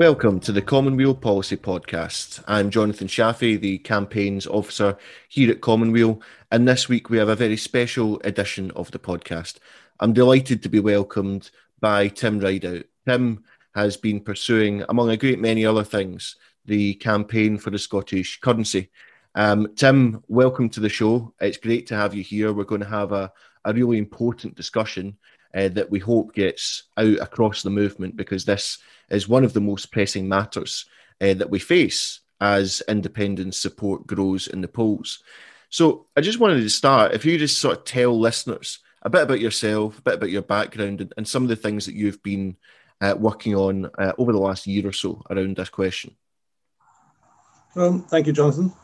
Welcome to the Commonweal Policy Podcast. I'm Jonathan Shaffey, the Campaigns Officer here at Commonweal, and this week we have a very special edition of the podcast. I'm delighted to be welcomed by Tim Rideout. Tim has been pursuing, among a great many other things, the campaign for the Scottish currency. Tim, welcome to the show. It's great to have you here. We're going to have a really important discussion that we hope gets out across the movement, because this is one of the most pressing matters that we face as independence support grows in the polls. So I just wanted to start, if you just sort of tell listeners a bit about yourself, a bit about your background and some of the things that you've been working on over the last year or so around this question. Thank you, Jonathan.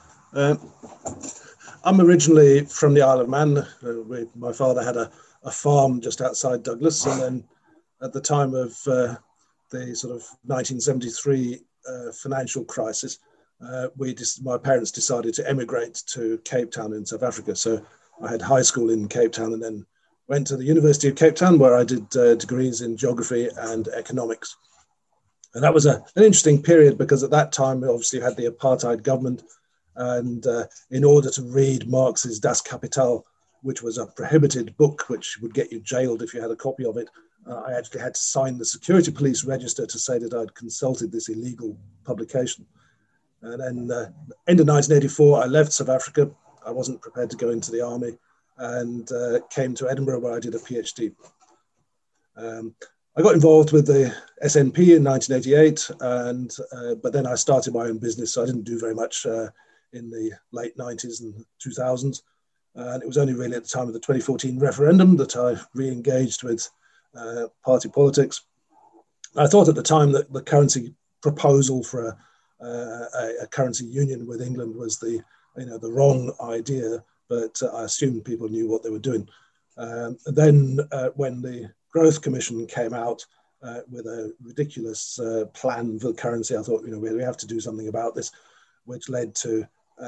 I'm originally from the Isle of Man. My father had a farm just outside Douglas, and then at the time of the sort of 1973 financial crisis, my parents decided to emigrate to Cape Town in South Africa. So I had high school in Cape Town and then went to the University of Cape Town, where I did degrees in geography and economics. And that was an interesting period, because at that time we obviously had the apartheid government, and in order to read Marx's Das Kapital, which was a prohibited book which would get you jailed if you had a copy of it, I actually had to sign the security police register to say that I'd consulted this illegal publication. And then end of 1984, I left South Africa. I wasn't prepared to go into the army, and came to Edinburgh, where I did a PhD. I got involved with the SNP in 1988, but then I started my own business, so I didn't do very much in the late 90s and 2000s. And it was only really at the time of the 2014 referendum that I re-engaged with party politics. I thought at the time that the currency proposal for a currency union with England was the wrong idea, but I assumed people knew what they were doing. Then when the Growth Commission came out with a ridiculous plan for the currency, I thought, we have to do something about this, which led to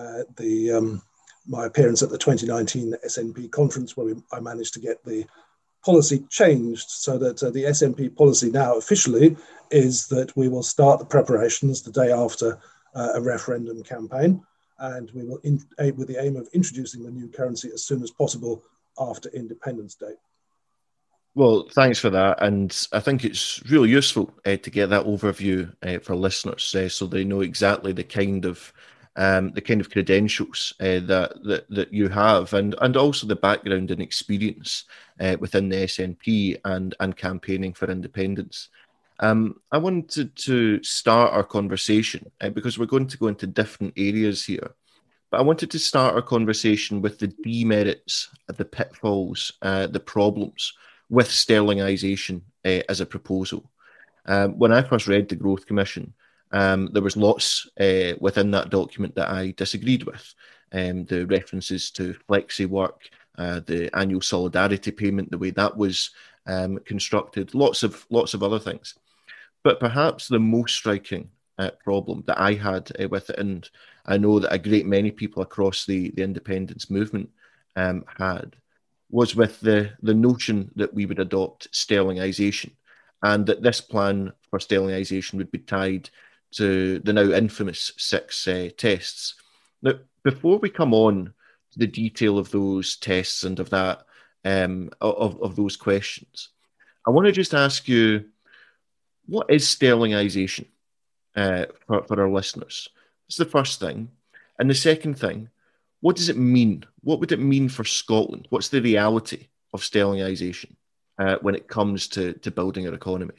my appearance at the 2019 SNP conference, where I managed to get the policy changed so that the SNP policy now officially is that we will start the preparations the day after a referendum campaign, and we will, with the aim of introducing the new currency as soon as possible after Independence Day. Well, thanks for that, and I think it's really useful to get that overview for listeners, so they know exactly the kind of credentials that you have, and also the background and experience within the SNP and campaigning for independence. I wanted to start our conversation because we're going to go into different areas here, but I wanted to start our conversation with the demerits, the pitfalls, the problems with sterlingization as a proposal. When I first read the Growth Commission, there was lots within that document that I disagreed with. The references to flexi work, the annual solidarity payment, the way that was constructed, lots of other things. But perhaps the most striking problem that I had with it, and I know that a great many people across the independence movement had, was with the notion that we would adopt sterlingization, and that this plan for sterlingization would be tied to the now infamous 6 tests. Now, before we come on to the detail of those tests and of that of those questions, I want to just ask you, what is sterlingization for our listeners? That's the first thing. And the second thing, what does it mean? What would it mean for Scotland? What's the reality of sterlingization when it comes to building our economy?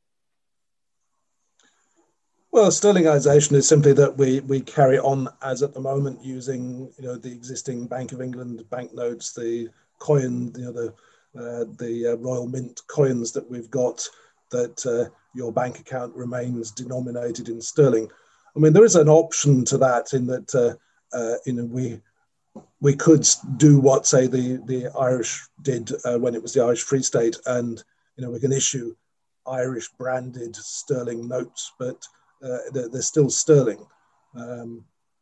Well, sterlingization is simply that we carry on as at the moment using the existing Bank of England banknotes, the coin, the Royal Mint coins that we've got, that your bank account remains denominated in sterling. I mean, there is an option to that, in that we could do what, say, the Irish did when it was the Irish Free State, and we can issue Irish branded sterling notes, but they're still sterling, so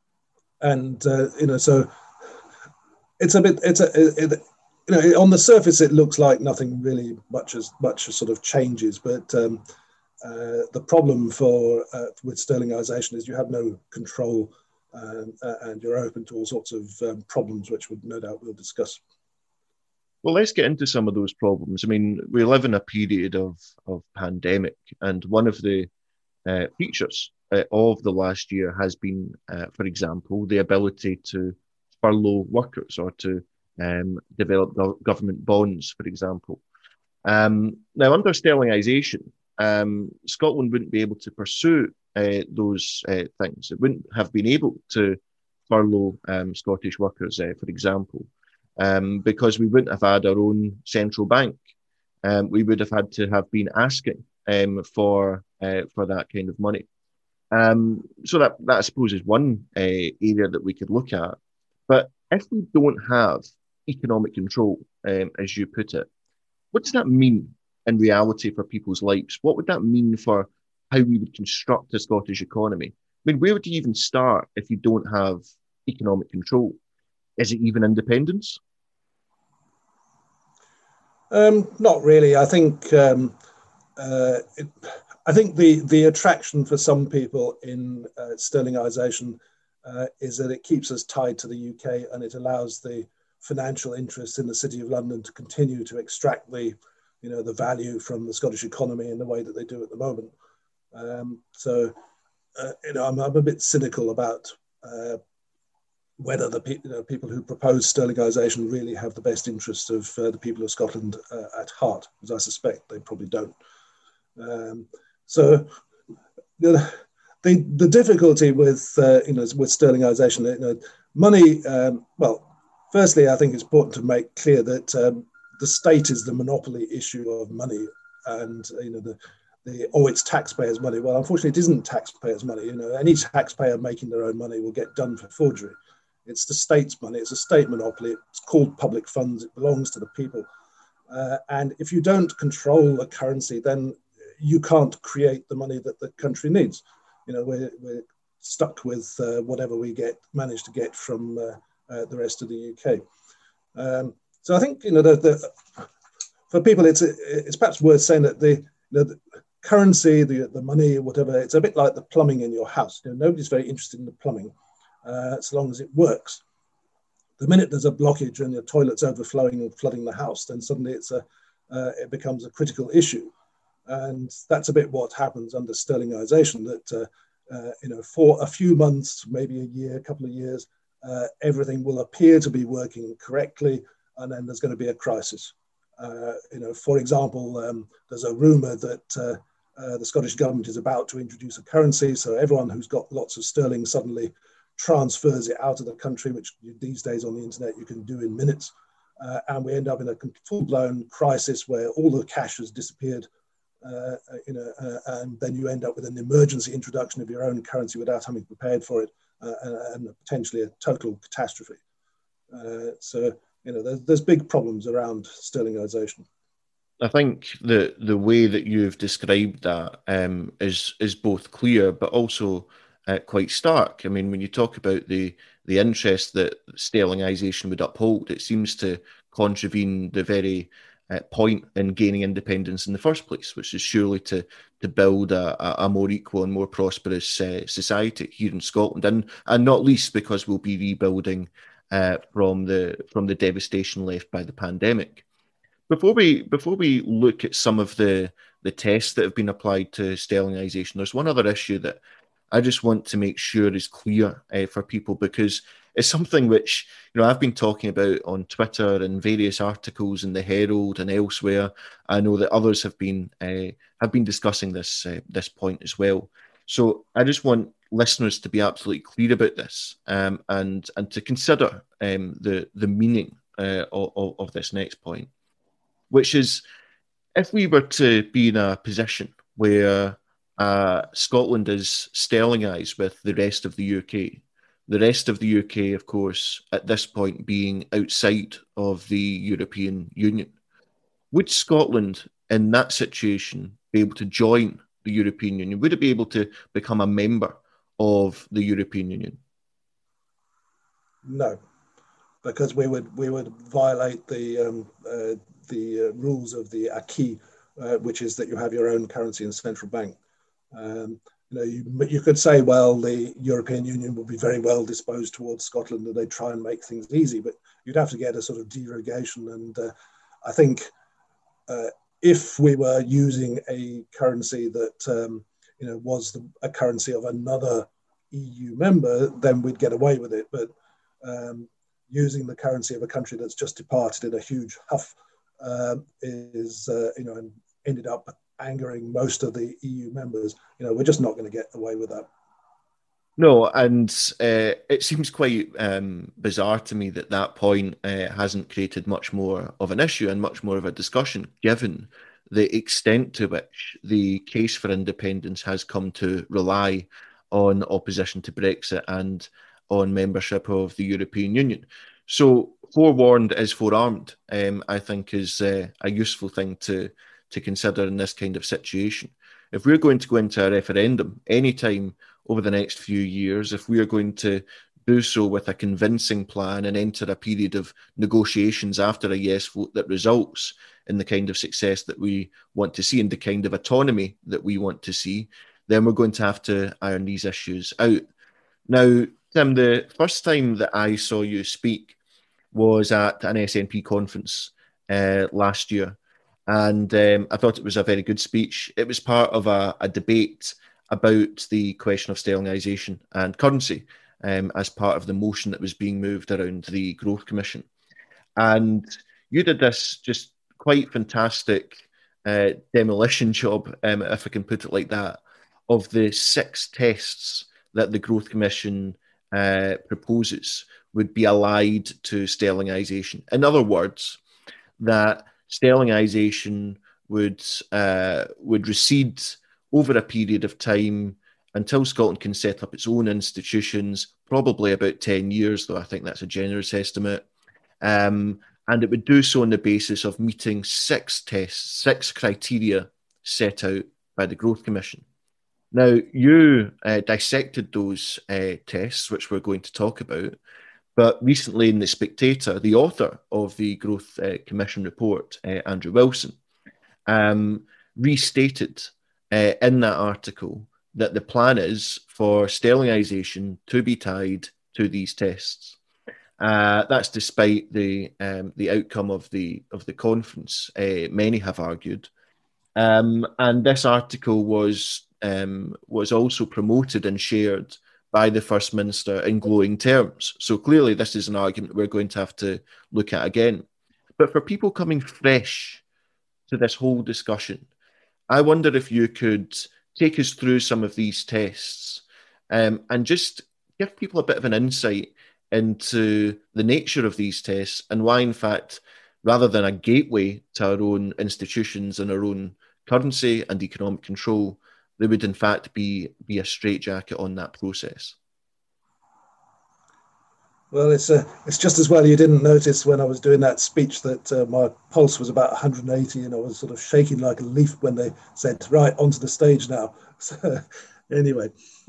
it's a bit. On the surface it looks like nothing really much as sort of changes, but The problem with sterlingisation is you have no control, and you're open to all sorts of problems, which no doubt we'll discuss. Well, let's get into some of those problems. I mean, we live in a period of pandemic, and one of the features of the last year has been, for example, the ability to furlough workers or to develop government bonds, for example. Now, under sterlingisation, Scotland wouldn't be able to pursue those things. It wouldn't have been able to furlough Scottish workers, for example, because we wouldn't have had our own central bank. We would have had to have been asking for that kind of money. So that I suppose is one area that we could look at. But if we don't have economic control, as you put it, what does that mean in reality for people's lives? What would that mean for how we would construct the Scottish economy? I mean, where would you even start if you don't have economic control? Is it even independence? Not really. I think the attraction for some people in sterlingisation is that it keeps us tied to the UK, and it allows the financial interests in the City of London to continue to extract the value from the Scottish economy in the way that they do at the moment. I'm a bit cynical about whether the people who propose sterlingisation really have the best interests of the people of Scotland at heart, as I suspect they probably don't. The difficulty with sterlingisation, money. Firstly, I think it's important to make clear that the state is the monopoly issue of money, and it's taxpayers' money. Well, unfortunately, it isn't taxpayers' money. Any taxpayer making their own money will get done for forgery. It's the state's money. It's a state monopoly. It's called public funds. It belongs to the people. And if you don't control a currency, then you can't create the money that the country needs. We're stuck with whatever we manage to get from the rest of the UK. So I think for people, it's perhaps worth saying that the currency, the money, whatever, it's a bit like the plumbing in your house. Nobody's very interested in the plumbing as long as it works. The minute there's a blockage and your toilet's overflowing and flooding the house, then suddenly it becomes a critical issue. And that's a bit what happens under sterlingisation, that for a few months, maybe a year, a couple of years, everything will appear to be working correctly, and then there's going to be a crisis. For example, there's a rumour that the Scottish government is about to introduce a currency, so everyone who's got lots of sterling suddenly transfers it out of the country, which these days on the internet you can do in minutes, and we end up in a full-blown crisis where all the cash has disappeared. And then you end up with an emergency introduction of your own currency without having prepared for it, and potentially a total catastrophe. There's big problems around sterlingisation. I think the way that you've described that is both clear but also quite stark. I mean, when you talk about the interest that sterlingisation would uphold, it seems to contravene the very point in gaining independence in the first place, which is surely to build a more equal and more prosperous society here in Scotland, and not least because we'll be rebuilding from the devastation left by the pandemic. Before we look at some of the tests that have been applied to sterlingisation, there's one other issue that I just want to make sure is clear for people, because it's something which I've been talking about on Twitter and various articles in the Herald and elsewhere. I know that others have been discussing this point as well. So I just want listeners to be absolutely clear about this, and to consider the meaning of this next point, which is, if we were to be in a position where Scotland is sterlingised with the rest of the UK. The rest of the UK, of course, at this point being outside of the European Union. Would Scotland, in that situation, be able to join the European Union? Would it be able to become a member of the European Union? No, because we would violate the rules of the acquis which is that you have your own currency and central bank. You could say, well, the European Union would be very well disposed towards Scotland and they'd try and make things easy, but you'd have to get a sort of derogation. And I think if we were using a currency that was a currency of another EU member, then we'd get away with it. But using the currency of a country that's just departed in a huge huff and ended up angering most of the EU members. We're just not going to get away with that. No, and it seems quite bizarre to me that point hasn't created much more of an issue and much more of a discussion, given the extent to which the case for independence has come to rely on opposition to Brexit and on membership of the European Union. So forewarned is forearmed, I think is a useful thing to consider in this kind of situation. If we're going to go into a referendum anytime over the next few years, if we are going to do so with a convincing plan and enter a period of negotiations after a yes vote that results in the kind of success that we want to see and the kind of autonomy that we want to see, then we're going to have to iron these issues out. Now, Tim, the first time that I saw you speak was at an SNP conference last year. And I thought it was a very good speech. It was part of a debate about the question of sterlingisation and currency as part of the motion that was being moved around the Growth Commission. And you did this just quite fantastic demolition job, if I can put it like that, of the 6 tests that the Growth Commission proposes would be allied to sterlingisation. In other words, that sterlingisation would recede over a period of time until Scotland can set up its own institutions, probably about 10 years, though I think that's a generous estimate. And it would do so on the basis of meeting 6 tests, 6 criteria set out by the Growth Commission. Now, you dissected those tests, which we're going to talk about, but recently in The Spectator, the author of the Growth Commission report, Andrew Wilson, restated in that article that the plan is for sterlingisation to be tied to these tests. That's despite the outcome of the conference, many have argued. And this article was also promoted and shared by the First Minister in glowing terms. So clearly this is an argument we're going to have to look at again. But for people coming fresh to this whole discussion, I wonder if you could take us through some of these tests and just give people a bit of an insight into the nature of these tests and why, in fact, rather than a gateway to our own institutions and our own currency and economic control, there would in fact be a straitjacket on that process. Well, it's just as well you didn't notice when I was doing that speech that my pulse was about 180 and I was sort of shaking like a leaf when they said, right, onto the stage now. So anyway,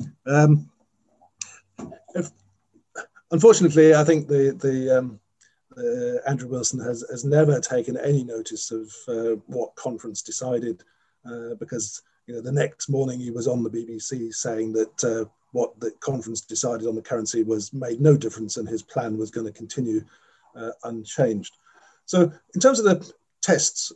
unfortunately, I think the Andrew Wilson has never taken any notice of what conference decided because the next morning he was on the BBC saying that what the conference decided on the currency made no difference and his plan was going to continue unchanged. So in terms of the tests,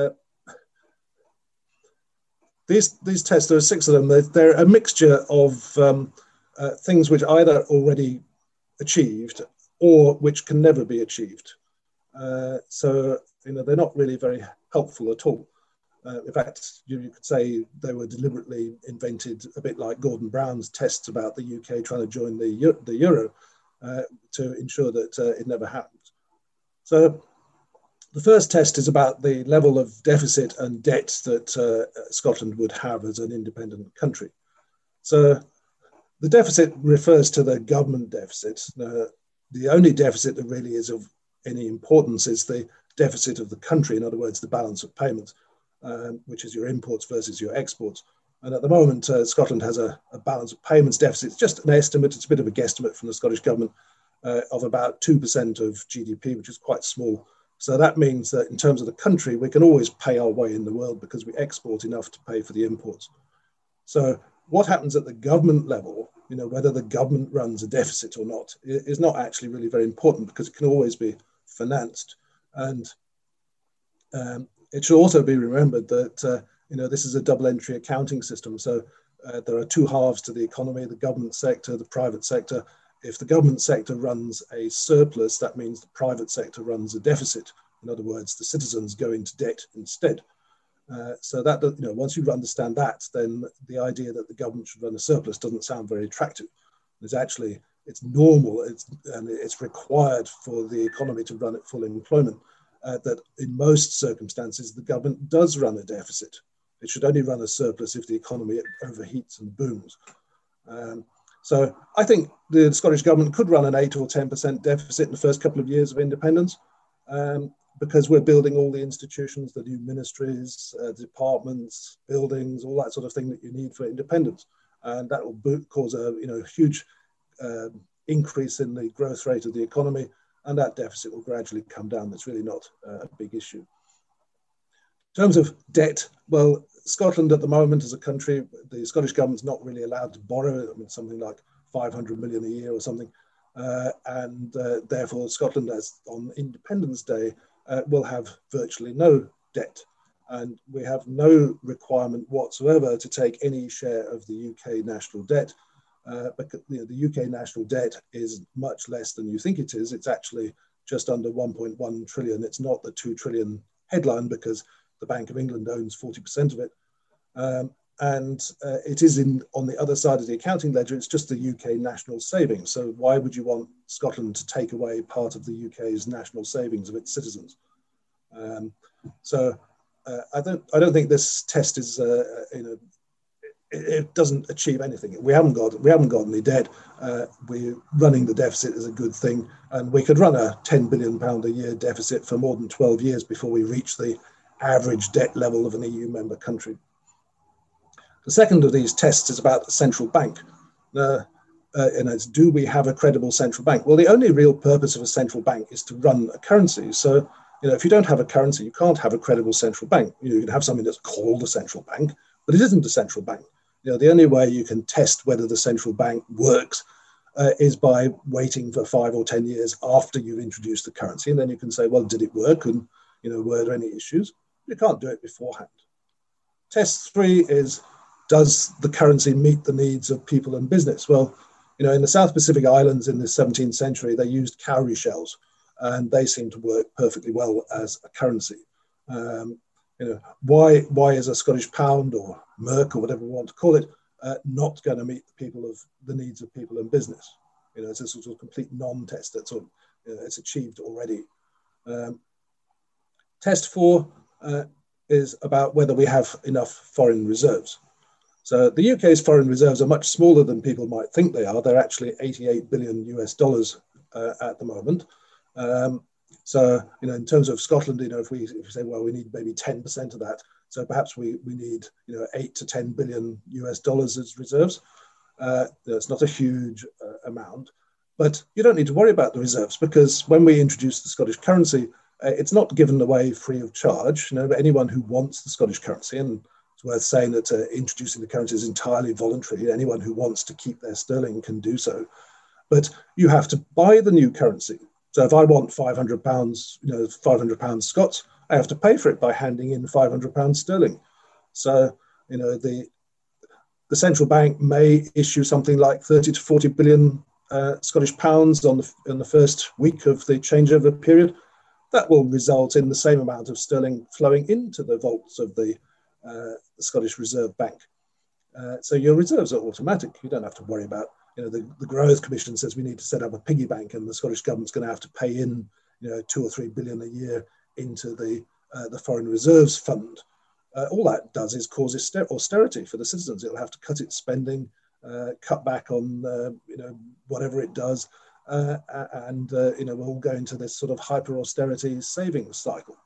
these tests, there are 6 of them. They're a mixture of things which either already achieved or which can never be achieved. So they're not really very helpful at all. In fact, you could say they were deliberately invented a bit like Gordon Brown's tests about the UK trying to join the euro to ensure that it never happened. So the first test is about the level of deficit and debt that Scotland would have as an independent country. So the deficit refers to the government deficit. The only deficit that really is of any importance is the deficit of the country, in other words, the balance of payments. Which is your imports versus your exports. And at the moment, Scotland has a balance of payments deficit. It's just an estimate, it's a bit of a guesstimate from the Scottish government of about 2% of GDP, which is quite small. So that means that in terms of the country, we can always pay our way in the world because we export enough to pay for the imports. So what happens at the government level, whether the government runs a deficit or not, is not actually really very important because it can always be financed. And it should also be remembered that this is a double entry accounting system. So there are two halves to the economy: the government sector, the private sector. If the government sector runs a surplus, that means the private sector runs a deficit. In other words, the citizens go into debt instead. So that, once you understand that, then the idea that the government should run a surplus doesn't sound very attractive. It's normal, and it's required for the economy to run at full employment, that in most circumstances, the government does run a deficit. It should only run a surplus if the economy overheats and booms. So I think the Scottish government could run an 8 or 10% deficit in the first couple of years of independence, because we're building all the institutions, the new ministries, departments, buildings, all that sort of thing that you need for independence. And that will cause a huge increase in the growth rate of the economy, and that deficit will gradually come down. That's really not a big issue. In terms of debt, well, Scotland at the moment as a country, the Scottish government's not really allowed to borrow. I mean, something like 500 million a year or something. And therefore, Scotland, as on Independence Day, will have virtually no debt. And we have no requirement whatsoever to take any share of the UK national debt. Because the UK national debt is much less than you think it is. It's actually just under 1.1 trillion. It's not the 2 trillion headline because the Bank of England owns 40% of it. And it is on the other side of the accounting ledger, it's just the UK national savings. So why would you want Scotland to take away part of the UK's national savings of its citizens? I don't think this test is, it doesn't achieve anything. We haven't got any debt. We're running the deficit is a good thing, and we could run a £10 billion a year deficit for more than 12 years before we reach the average debt level of an EU member country. The second of these tests is about the central bank. And it's, do we have a credible central bank? Well, the only real purpose of a central bank is to run a currency. So, if you don't have a currency, you can't have a credible central bank. You can have something that's called a central bank, but it isn't a central bank. The only way you can test whether the central bank works is by waiting for 5 or 10 years after you've introduced the currency. And then you can say, well, did it work? And, were there any issues? You can't do it beforehand. Test 3 is, does the currency meet the needs of people and business? Well, in the South Pacific Islands in the 17th century, they used cowrie shells, and they seem to work perfectly well as a currency. Why is a Scottish pound or merc or whatever we want to call it not going to meet the needs of people and business? It's a sort of complete non-test that's it's achieved already. Test 4 is about whether we have enough foreign reserves. So the UK's foreign reserves are much smaller than people might think they are. They're actually $88 billion at the moment. So, in terms of Scotland, if we say, well, we need maybe 10% of that. So perhaps we need, 8 to 10 billion US dollars as reserves. It's not a huge amount, but you don't need to worry about the reserves because when we introduce the Scottish currency, it's not given away free of charge. But anyone who wants the Scottish currency, and it's worth saying that introducing the currency is entirely voluntary. Anyone who wants to keep their sterling can do so, but you have to buy the new currency. So if I want £500, £500 Scots, I have to pay for it by handing in £500 sterling. So, the central bank may issue something like 30 to 40 billion Scottish pounds in the first week of the changeover period. That will result in the same amount of sterling flowing into the vaults of the Scottish Reserve Bank. So your reserves are automatic. You don't have to worry about. The Growth Commission says we need to set up a piggy bank, and the Scottish government's going to have to pay in, 2 or 3 billion a year into the Foreign Reserves Fund. All that does is cause austerity for the citizens. It'll have to cut its spending, cut back on, whatever it does, and we'll all go into this sort of hyper austerity savings cycle.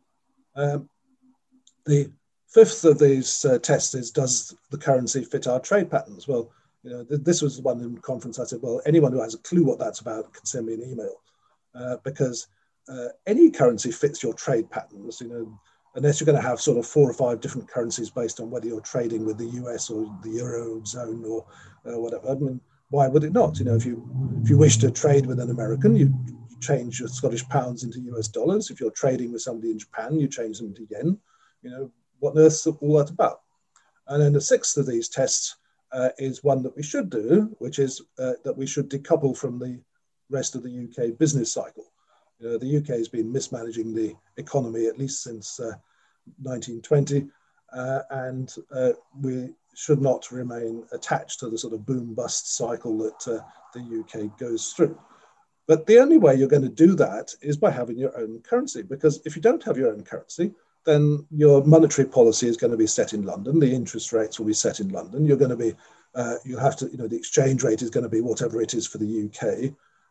The fifth of these tests is, does the currency fit our trade patterns? Well, this was the one in conference I said, well, anyone who has a clue what that's about can send me an email, because any currency fits your trade patterns, unless you're going to have sort of 4 or 5 different currencies based on whether you're trading with the US or the Eurozone or whatever. I mean, why would it not? If you wish to trade with an American, you change your Scottish pounds into US dollars. If you're trading with somebody in Japan, you change them to yen. What on earth is all that about? And then the 6th of these tests is one that we should do, which is that we should decouple from the rest of the UK business cycle. The UK has been mismanaging the economy at least since 1920, and we should not remain attached to the sort of boom-bust cycle that the UK goes through. But the only way you're going to do that is by having your own currency, because if you don't have your own currency, then your monetary policy is going to be set in London. The interest rates will be set in London. You're going to be, you have to, the exchange rate is going to be whatever it is for the UK.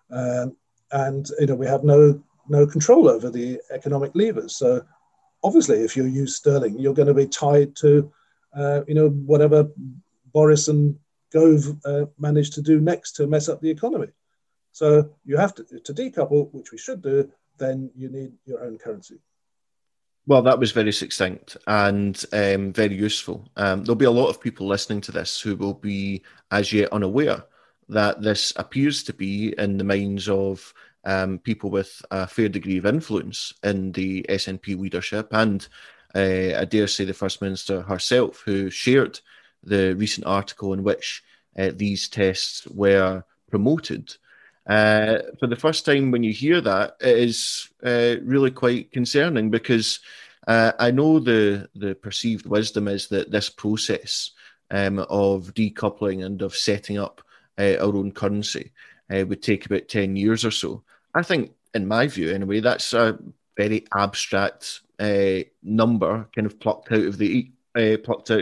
And we have no control over the economic levers. So obviously, if you use sterling, you're going to be tied to whatever Boris and Gove manage to do next to mess up the economy. So you have to decouple, which we should do. Then you need your own currency. Well, that was very succinct and very useful. There'll be a lot of people listening to this who will be as yet unaware that this appears to be in the minds of people with a fair degree of influence in the SNP leadership, and I dare say the First Minister herself, who shared the recent article in which these tests were promoted. For the first time, when you hear that, it is really quite concerning, because I know the perceived wisdom is that this process of decoupling and of setting up our own currency would take about 10 years or so. I think, in my view anyway, that's a very abstract number, kind of plucked out of the air.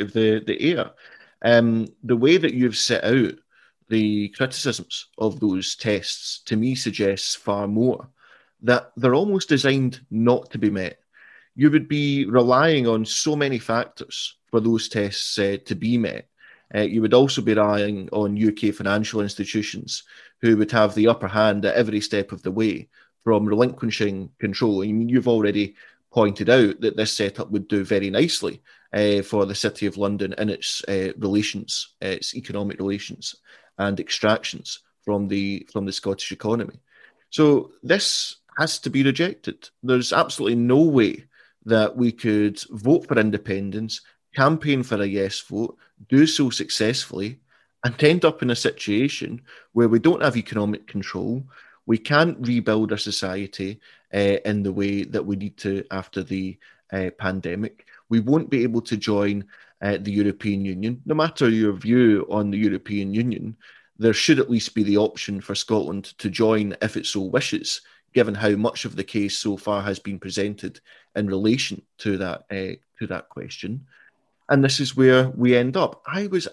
The way that you've set out the criticisms of those tests, to me, suggests far more that they're almost designed not to be met. You would be relying on so many factors for those tests to be met. You would also be relying on UK financial institutions who would have the upper hand at every step of the way from relinquishing control. I mean, you've already pointed out that this setup would do very nicely for the City of London in its relations, its economic relations and extractions from the Scottish economy. So this has to be rejected. There's absolutely no way that we could vote for independence, campaign for a yes vote, do so successfully, and end up in a situation where we don't have economic control. We can't rebuild our society in the way that we need to after the pandemic. We won't be able to join the European Union. No matter your view on the European Union, there should at least be the option for Scotland to join if it so wishes, given how much of the case so far has been presented in relation to that question. And this is where we end up. I was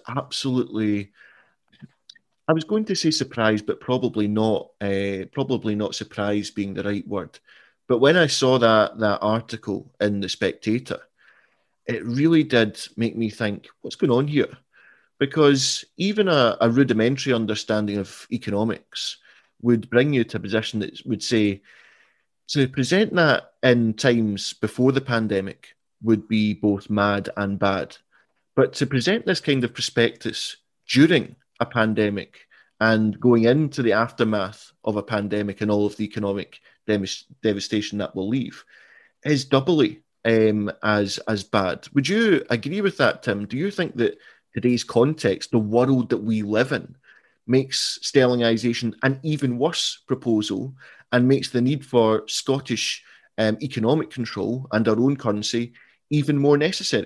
going to say surprised, but probably not surprised being the right word. But when I saw that article in The Spectator, it really did make me think, what's going on here? Because even a rudimentary understanding of economics would bring you to a position that would say, to present that in times before the pandemic would be both mad and bad. But to present this kind of prospectus during a pandemic and going into the aftermath of a pandemic and all of the economic devastation that will leave is doubly as bad. Would you agree with that, Tim? Do you think that today's context, the world that we live in, makes sterlingisation an even worse proposal and makes the need for Scottish economic control and our own currency even more necessary?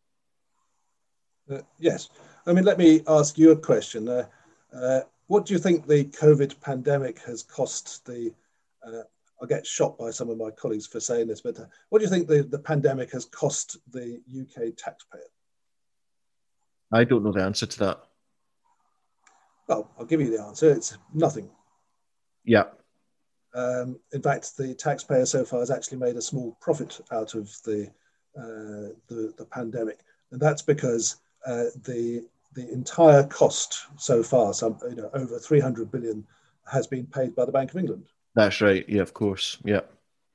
Yes. I mean, let me ask you a question. What do you think the COVID pandemic has cost the... I'll get shot by some of my colleagues for saying this, but what do you think the pandemic has cost the UK taxpayer? I don't know the answer to that. Well, I'll give you the answer. It's nothing. Yeah. In fact, the taxpayer so far has actually made a small profit out of the pandemic, and that's because the entire cost so far, over 300 billion, has been paid by the Bank of England. That's right. Yeah, of course. Yeah.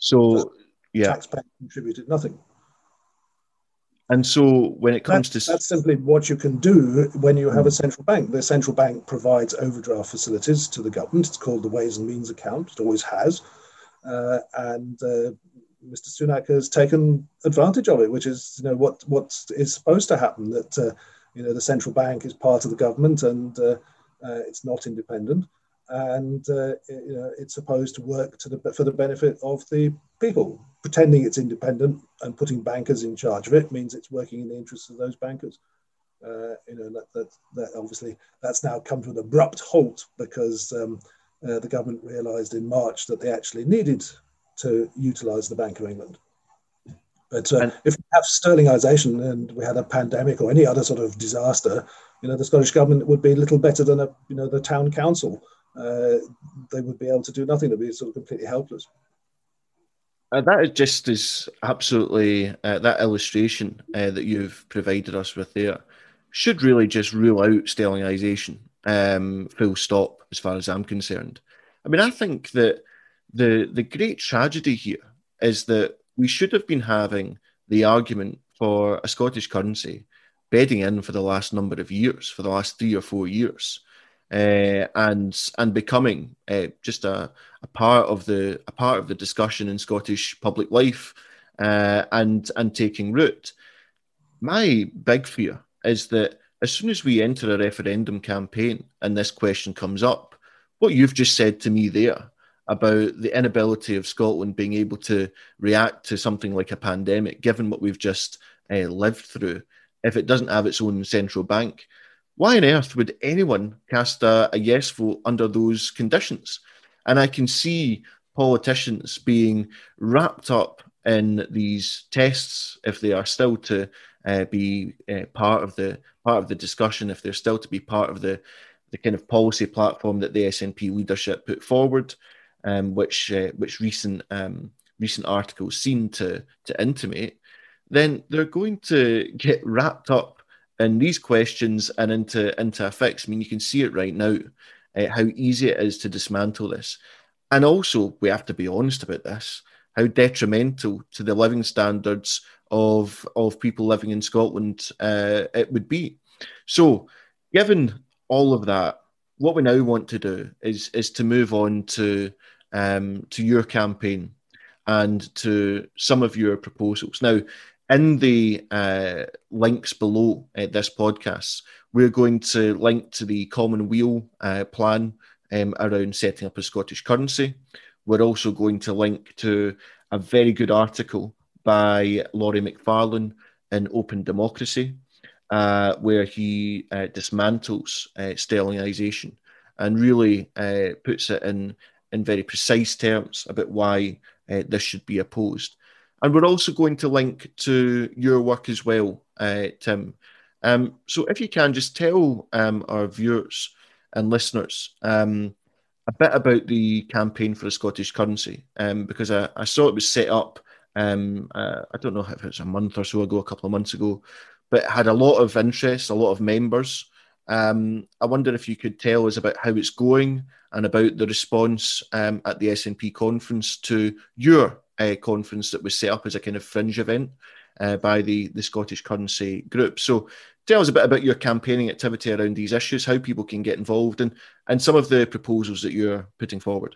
So, yeah. Taxpayer contributed nothing. And so when it comes that's simply what you can do when you have a central bank. The central bank provides overdraft facilities to the government. It's called the Ways and Means account. It always has. And Mr. Sunak has taken advantage of it, which is what is supposed to happen, that the central bank is part of the government and it's not independent. And it's supposed to work for the benefit of the people. Pretending it's independent and putting bankers in charge of it means it's working in the interests of those bankers. That obviously that's now come to an abrupt halt because the government realised in March that they actually needed to utilise the Bank of England. But if we have sterlingisation and we had a pandemic or any other sort of disaster, the Scottish government would be little better than the town council. They would be able to do nothing. They'd be sort of completely helpless. That is absolutely that illustration that you've provided us with there should really just rule out sterlingisation, full stop, as far as I'm concerned. I mean, I think that the great tragedy here is that we should have been having the argument for a Scottish currency bedding in for the last number of years, for the last 3 or 4 years. And becoming just a part of the discussion in Scottish public life, and taking root. My big fear is that as soon as we enter a referendum campaign and this question comes up, what you've just said to me there about the inability of Scotland being able to react to something like a pandemic, given what we've just lived through, if it doesn't have its own central bank. Why on earth would anyone cast a yes vote under those conditions? And I can see politicians being wrapped up in these tests if they are still to be part of the discussion, if they're still to be part of the kind of policy platform that the SNP leadership put forward, which recent articles seem to intimate. Then they're going to get wrapped up in these questions and into a fix. I mean, you can see it right now, how easy it is to dismantle this. And also, we have to be honest about this, how detrimental to the living standards of people living in Scotland it would be. So, given all of that, what we now want to do is to move on to your campaign and to some of your proposals. Now, in the links below this podcast, we're going to link to the Common Weal plan around setting up a Scottish currency. We're also going to link to a very good article by Laurie McFarlane in Open Democracy, where he dismantles sterlingisation and really puts it in very precise terms about why this should be opposed. And we're also going to link to your work as well, Tim. So if you can just tell our viewers and listeners a bit about the campaign for a Scottish currency, because I saw it was set up, I don't know if it was a month or so ago, a couple of months ago, but it had a lot of interest, a lot of members. I wonder if you could tell us about how it's going and about the response at the SNP conference to your conference that was set up as a kind of fringe event by the Scottish Currency Group. So tell us a bit about your campaigning activity around these issues, how people can get involved, and some of the proposals that you're putting forward.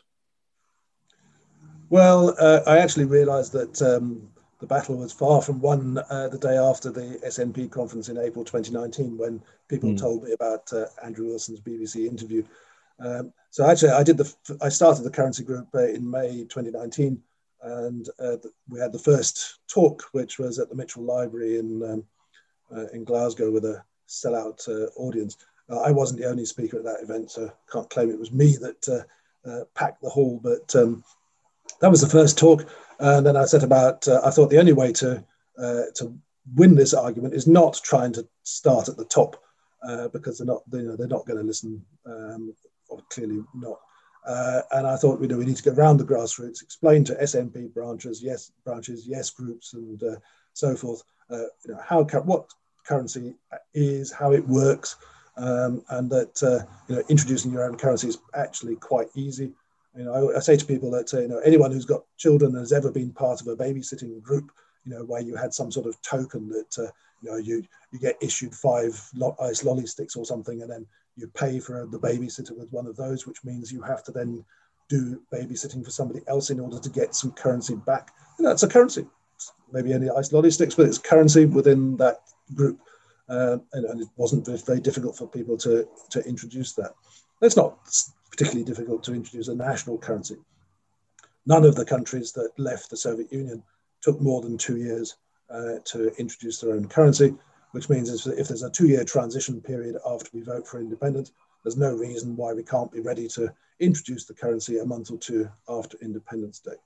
Well, I actually realised that the battle was far from won the day after the SNP conference in April 2019, when people told me about Andrew Wilson's BBC interview. So actually, I started the Currency Group in May 2019, and we had the first talk, which was at the Mitchell Library in Glasgow with a sellout audience. I wasn't the only speaker at that event, so I can't claim it was me that packed the hall, but that was the first talk. And then I set about, I thought the only way to win this argument is not trying to start at the top, because they're not going to listen, or clearly not. And I thought, we need to go around the grassroots, explain to SNP branches, yes groups, and so forth, what currency is, how it works, and that introducing your own currency is actually quite easy. I say to people that anyone who's got children has ever been part of a babysitting group, where you had some sort of token that you get issued 5 ice lolly sticks or something, and then you pay for the babysitter with one of those, which means you have to then do babysitting for somebody else in order to get some currency back. It's a currency. Maybe only ice lolly sticks, but it's currency within that group. And it wasn't very difficult for people to introduce that. It's not particularly difficult to introduce a national currency. None of the countries that left the Soviet Union took more than 2 years to introduce their own currency, which means if there's a 2-year transition period after we vote for independence, there's no reason why we can't be ready to introduce the currency a month or two after Independence Day.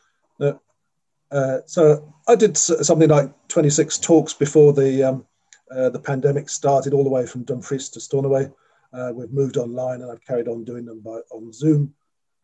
So I did something like 26 talks before the pandemic started, all the way from Dumfries to Stornoway. We've moved online, and I've carried on doing them on Zoom.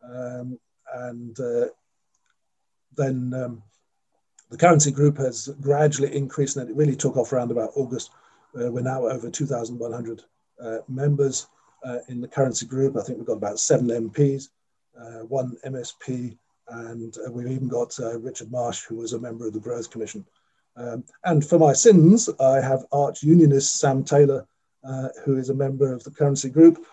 Then the currency group has gradually increased, and it really took off around about August. We're now over 2,100 members in the currency group. I think we've got about 7 MPs, 1 MSP, and we've even got Richard Marsh, who was a member of the Growth Commission. And for my sins, I have arch unionist Sam Taylor, who is a member of the currency group.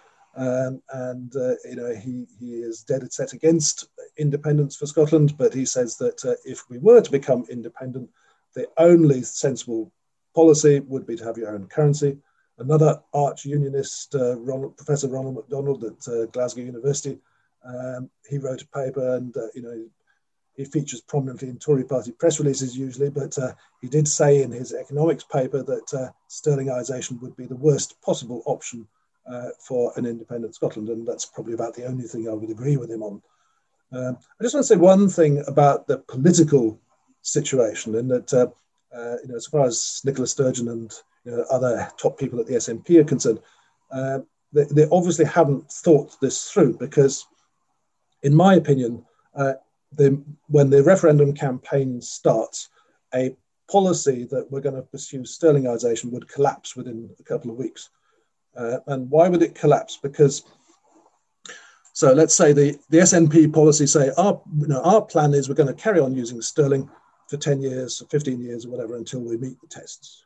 He is dead set against independence for Scotland, but he says that if we were to become independent, the only sensible policy would be to have your own currency. Another arch unionist, Professor Ronald MacDonald at Glasgow University, he wrote a paper, and he features prominently in Tory party press releases usually, but he did say in his economics paper that sterlingisation would be the worst possible option for an independent Scotland, and that's probably about the only thing I would agree with him on. I just want to say one thing about the political situation, in that as far as Nicola Sturgeon and other top people at the SNP are concerned, they obviously haven't thought this through, because in my opinion, when the referendum campaign starts, a policy that we're going to pursue sterlingisation would collapse within a couple of weeks. And why would it collapse? Because, so let's say the SNP policy say, our plan is we're going to carry on using sterling for 10 years, 15 years or whatever, until we meet the tests.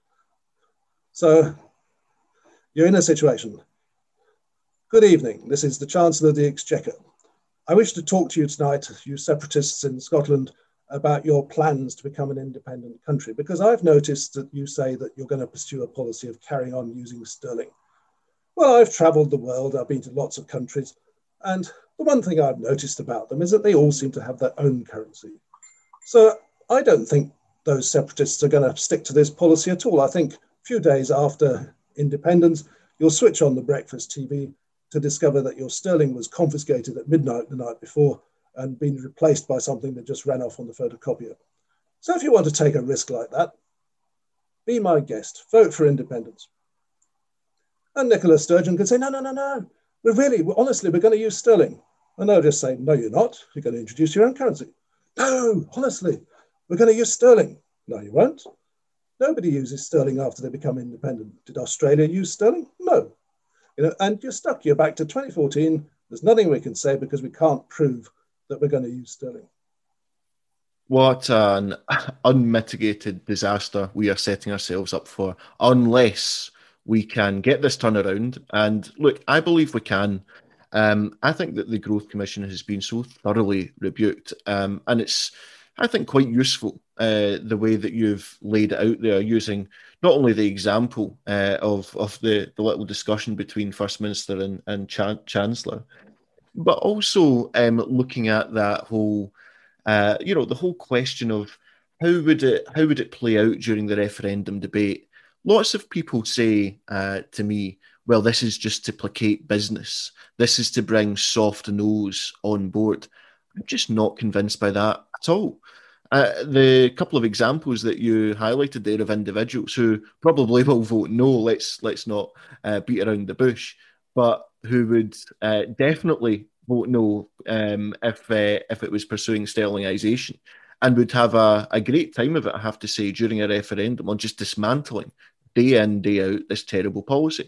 So you're in a situation. Good evening, this is the Chancellor of the Exchequer. I wish to talk to you tonight, you separatists in Scotland, about your plans to become an independent country, because I've noticed that you say that you're going to pursue a policy of carrying on using sterling. Well, I've travelled the world, I've been to lots of countries, and the one thing I've noticed about them is that they all seem to have their own currency. So I don't think those separatists are going to stick to this policy at all. I think a few days after independence, you'll switch on the breakfast TV to discover that your sterling was confiscated at midnight the night before and been replaced by something that just ran off on the photocopier. So if you want to take a risk like that, be my guest, vote for independence. And Nicola Sturgeon could say, no, honestly, we're going to use sterling. And they'll just say, no, you're not. You're going to introduce your own currency. No, honestly, we're going to use sterling. No, you won't. Nobody uses sterling after they become independent. Did Australia use sterling? No. And you're stuck. You're back to 2014. There's nothing we can say because we can't prove that we're going to use sterling. What an unmitigated disaster we are setting ourselves up for, unless we can get this turnaround. And look, I believe we can. I think that the Growth Commission has been so thoroughly rebuked, and it's, I think, quite useful the way that you've laid it out there, using not only the example of the little discussion between First Minister and Chancellor, but also looking at that whole, the whole question of how would it play out during the referendum debate. Lots of people say to me, well, this is just to placate business. This is to bring soft no's on board. I'm just not convinced by that at all. The couple of examples that you highlighted there of individuals who probably will vote no, let's not beat around the bush, but who would definitely vote no if it was pursuing sterlingisation, and would have a great time of it, I have to say, during a referendum on just dismantling day in, day out this terrible policy.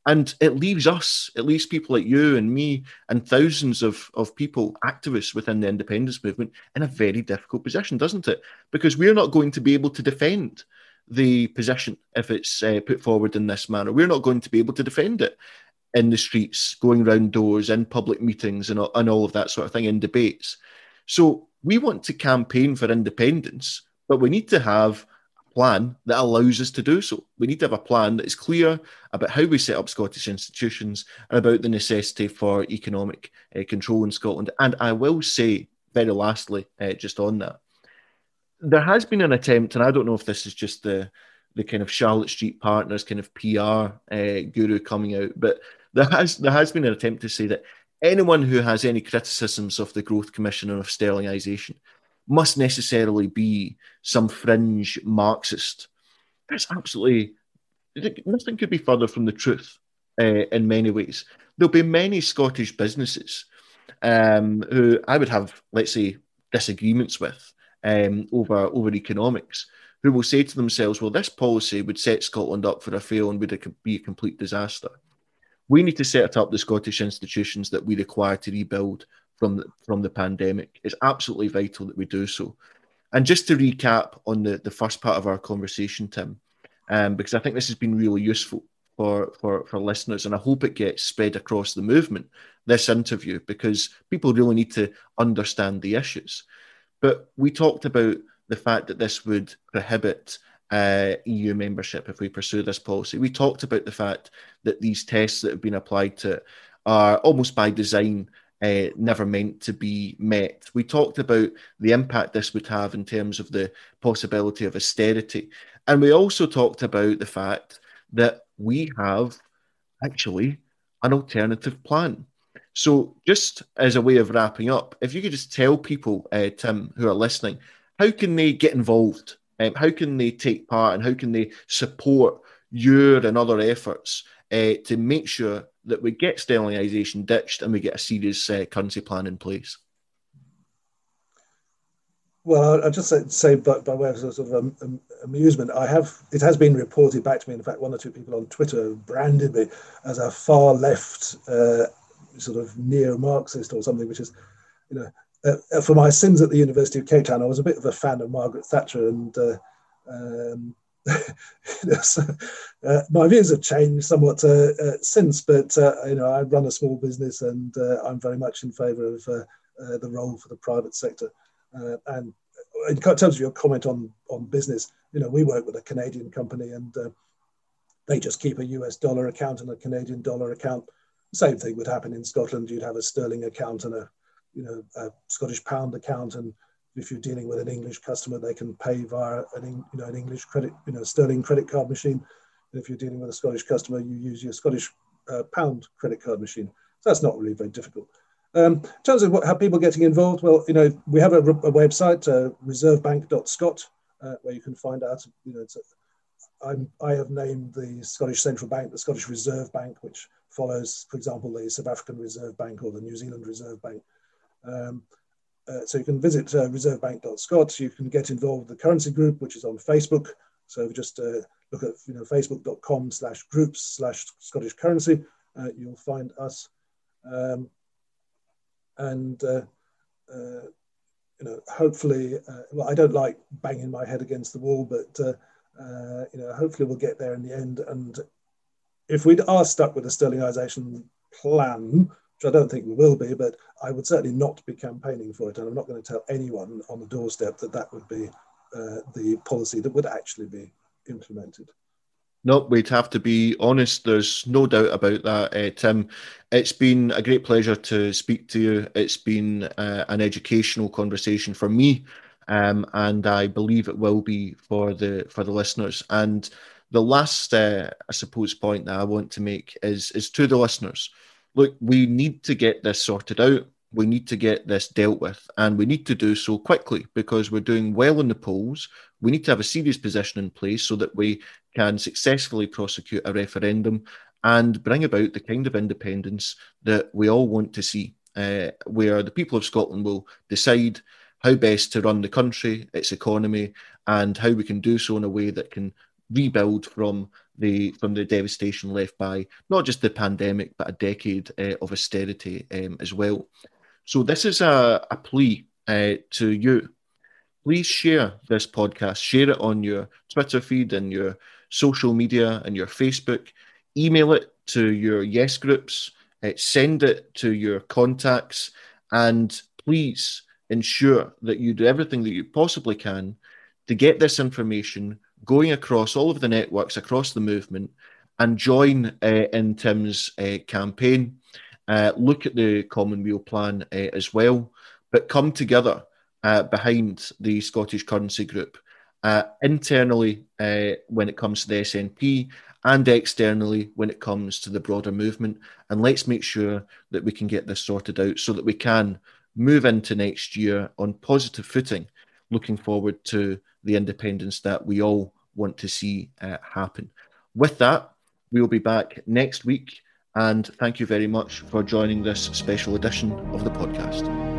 And it leaves people like you and me and thousands of people, activists within the independence movement, in a very difficult position, doesn't it? Because we're not going to be able to defend the position if it's put forward in this manner. We're not going to be able to defend it in the streets, going round doors, in public meetings, and all of that sort of thing, in debates. So we want to campaign for independence, but we need to have a plan that allows us to do so. We need to have a plan that is clear about how we set up Scottish institutions and about the necessity for economic control in Scotland. And I will say, very lastly, just on that, there has been an attempt, and I don't know if this is just the kind of Charlotte Street Partners kind of PR guru coming out, but there has been an attempt to say that anyone who has any criticisms of the Growth Commission and of sterlingisation must necessarily be some fringe Marxist. That's absolutely, nothing could be further from the truth in many ways. There'll be many Scottish businesses who I would have, let's say, disagreements with over economics, who will say to themselves, well, this policy would set Scotland up for a fail and would be a complete disaster. We need to set up the Scottish institutions that we require to rebuild from the pandemic. It's absolutely vital that we do so. And just to recap on the first part of our conversation, Tim, because I think this has been really useful for listeners, and I hope it gets spread across the movement, this interview, because people really need to understand the issues. But we talked about the fact that this would prohibit EU membership if we pursue this policy. We talked about the fact that these tests that have been applied to it are almost by design never meant to be met. We talked about the impact this would have in terms of the possibility of austerity. And we also talked about the fact that we have actually an alternative plan. So just as a way of wrapping up, if you could just tell people, Tim, who are listening, how can they get involved? How can they take part, and how can they support your and other efforts to make sure that we get sterlingisation ditched and we get a serious currency plan in place? Well, I'll just say by way of sort of amusement, it has been reported back to me. In fact, one or two people on Twitter branded me as a far left sort of neo-Marxist or something, which is, for my sins at the University of Cape Town, I was a bit of a fan of Margaret Thatcher, and my views have changed somewhat since. But I run a small business, and I'm very much in favour of the role for the private sector. And in terms of your comment on business, we work with a Canadian company, and they just keep a US dollar account and a Canadian dollar account. Same thing would happen in Scotland. You'd have a sterling account and a Scottish pound account, and if you're dealing with an English customer, they can pay via an English credit, sterling credit card machine. And if you're dealing with a Scottish customer, you use your Scottish pound credit card machine. So that's not really very difficult. In terms of how people are getting involved, well, we have a website, reservebank.scot, where you can find out. I have named the Scottish Central Bank the Scottish Reserve Bank, which follows, for example, the South African Reserve Bank or the New Zealand Reserve Bank. So you can visit reservebank.scot. You can get involved with the currency group, which is on Facebook. So just look at facebook.com/groups/Scottish currency. You'll find us. Hopefully, well, I don't like banging my head against the wall, but hopefully we'll get there in the end. And if we are stuck with a sterlingisation plan, which I don't think we will be, but I would certainly not be campaigning for it, and I'm not going to tell anyone on the doorstep that would be the policy that would actually be implemented. No, we'd have to be honest. There's no doubt about that, Tim. It's been a great pleasure to speak to you. It's been an educational conversation for me, and I believe it will be for the listeners. And the last, I suppose, point that I want to make is to the listeners. Look, we need to get this sorted out. We need to get this dealt with, and we need to do so quickly because we're doing well in the polls. We need to have a serious position in place so that we can successfully prosecute a referendum and bring about the kind of independence that we all want to see, where the people of Scotland will decide how best to run the country, its economy, and how we can do so in a way that can rebuild from the devastation left by not just the pandemic, but a decade of austerity as well. So this is a plea to you. Please share this podcast. Share it on your Twitter feed and your social media and your Facebook. Email it to your Yes groups. Send it to your contacts. And please ensure that you do everything that you possibly can to get this information going across all of the networks, across the movement, and join in Tim's campaign. Look at the Commonweal plan as well, but come together behind the Scottish Currency Group, internally when it comes to the SNP, and externally when it comes to the broader movement. And let's make sure that we can get this sorted out so that we can move into next year on positive footing, looking forward to the independence that we all want to see happen. With that, we will be back next week. And thank you very much for joining this special edition of the podcast.